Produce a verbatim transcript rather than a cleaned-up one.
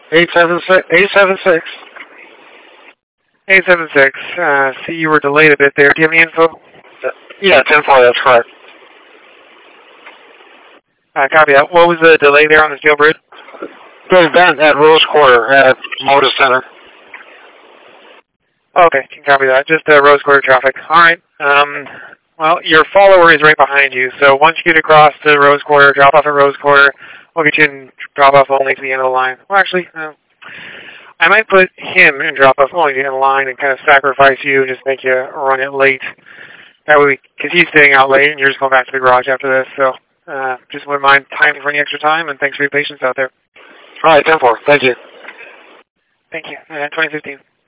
eight seven six. eight seven six. eight seven six. Uh, see, you were delayed a bit there. Do you have any info? Yeah, ten four, that's correct. Uh, copy that. What was the delay there on the steel bridge? Big event at Rose Quarter at Motor Center. Okay, can copy that. Just uh, Rose Quarter traffic. All right. Um, well, your follower is right behind you, so once you get across to Rose Quarter, drop off at Rose Quarter, we'll get you in drop off only to the end of the line. Well, actually, uh, I might put him in drop off only to the end of the line and kind of sacrifice you and just make you run it late. That way, because he's staying out late and you're just going back to the garage after this, so uh, just wouldn't mind time for any extra time, and thanks for your patience out there. All right, ten four. Thank you. Thank you. Uh, twenty fifteen.